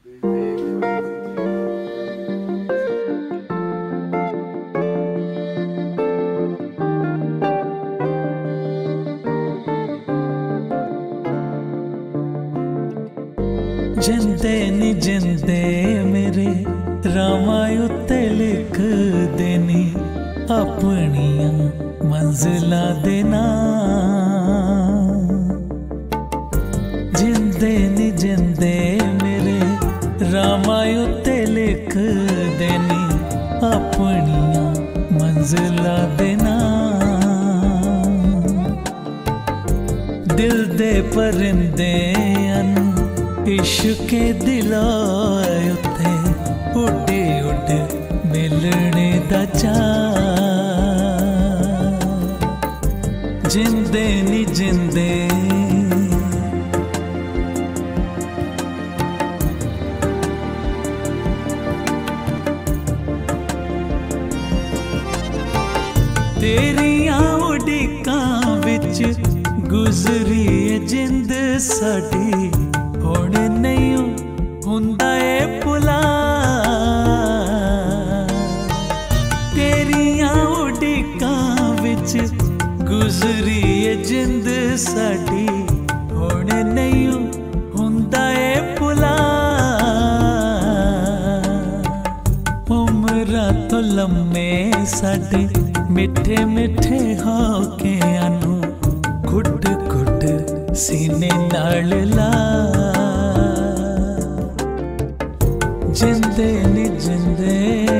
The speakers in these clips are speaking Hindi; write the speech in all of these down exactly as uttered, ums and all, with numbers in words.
जिंदे नी जिंदे मेरे रामां उत्ते लिख देनी अपनियां मंजिलां दे नाम। जिंदे नी जिंदे मेरे रामां उत्ते लिख देनी अपनियां मंजिलां दे नाम। दिल दे परिंदे इश्के दिलाए उत्ते उड्डे उड्डे मिलने दा चाऽ। जिंदे नी जिंदे तेरियां उड़ीकां विच गुजरी है जिंद साडी। हुण नहीं हुंदा ए भुला तेरियां उड़ीकां विच गुजरी है जिंद साडी। हुण नहीं हुंदा ए भुला उमरां तो लम्मे साडे मिठे मिठे होकियां नूं घुट घुट सीने नाल ला। जिंदे नी जिंदे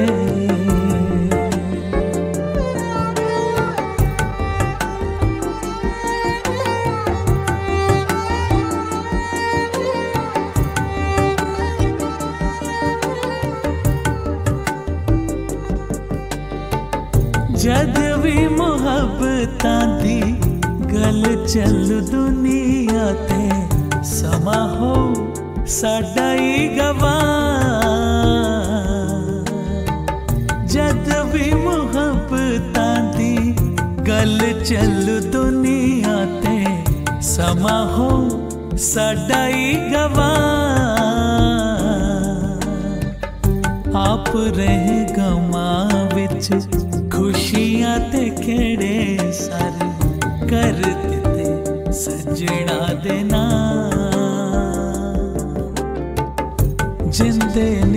जद भी मुहब्बतां दी गल चल दुनिया ते समा हो साडा ही गवाह। जद भी मुहब्बतां दी गल चल दुनिया ते समा हो साडा ही गवाह। आप रहे गमां विच खुशियां ते खेड़े सारे कर दिते सजना दे नाम। जिंदे